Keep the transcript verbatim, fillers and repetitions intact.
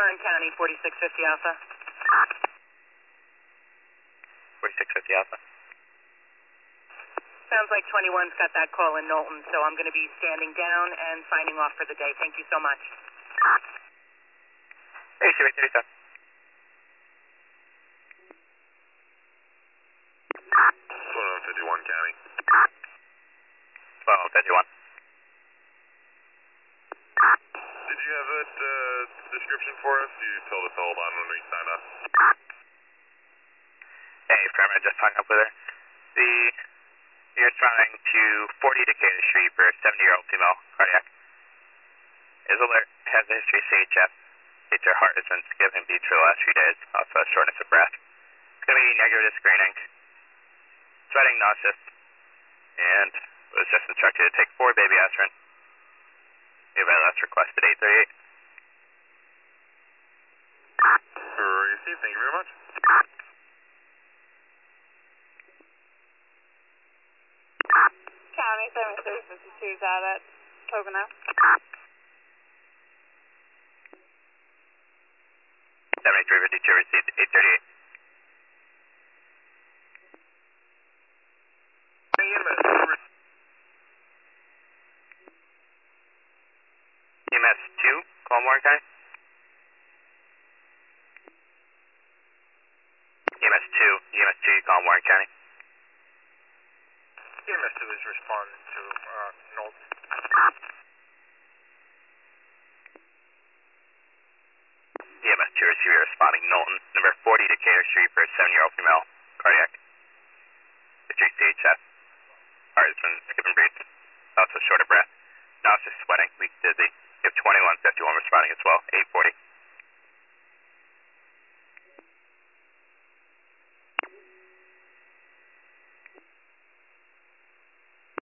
Warren County, forty-six fifty Alpha. forty-six fifty Alpha. Sounds like twenty-one's got that call in Knowlton, so I'm going to be standing down and signing off for the day. Thank you so much. Hey, C B thirty-seven. twelve fifty-one County. twelve fifty-one. Did you have that uh, description for us? You told us to hold on when we signed off. Hey, Farmer, just hung up with her. The, you're trying to forty Decatur Street for a seventy-year-old female, cardiac. Is alert, has a history of C H F. H R heart has been skipping beats for the last few days, also shortness of breath. It's going to be negative to screening. Sweating, nauseous, and was just instructed to take four baby aspirin. Give my last request at eight thirty-eight. Received, thank you very much. County seventy-three fifty-two is out at Pocono. seventy-three fifty-two received eight thirty-eight. E M S two, call Warren County. E M S two, E M S two, you call Warren County. E M S two is responding to uh, Knowlton. E M S two receiver responding Knowlton, number forty Decatur Street for a seven-year-old female, cardiac. History C H F. Heart has been skipping breaths, also short of breath. Nauseous, sweating, weak, dizzy. You have twenty-one fifty-one responding as well, eight forty.